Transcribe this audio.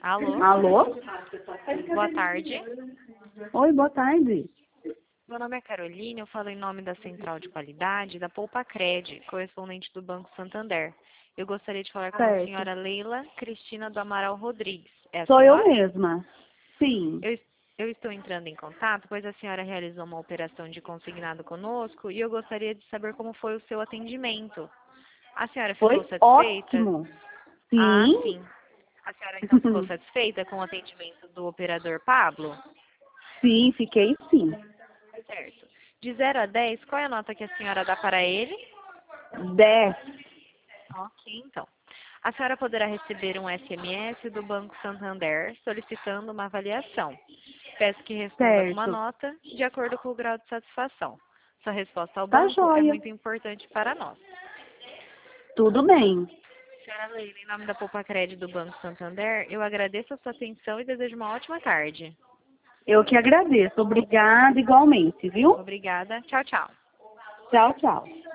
Alô? Alô? Boa tarde. Oi, boa tarde. Meu nome é Caroline, eu falo em nome da Central de Qualidade da Poupa-Cred, correspondente do Banco Santander. Eu gostaria de falar com a Certo. senhora Leila Cristina do Amaral Rodrigues. É a Sou eu senhora? mesma. Sim. Eu estou entrando em contato, pois a senhora realizou uma operação de consignado conosco e eu gostaria de saber como foi o seu atendimento. A senhora Foi ficou satisfeita? ótimo. Ah, Sim. sim. A senhora então ficou satisfeita com o atendimento do operador Pablo? Sim, fiquei sim. Certo. De 0 a 10, qual é a nota que a senhora dá para ele? 10. Ok, então. A senhora poderá receber um SMS do Banco Santander solicitando uma avaliação. Peço que responda com uma Certo. nota de acordo com o grau de satisfação. Sua resposta ao Tá banco é joia. muito importante para nós. Tudo bem. Senhora Leila, em nome da Poupa-Cred do Banco Santander, eu agradeço a sua atenção e desejo uma ótima tarde. Eu que agradeço. Obrigada igualmente, viu? Obrigada. Tchau, tchau. Tchau, tchau.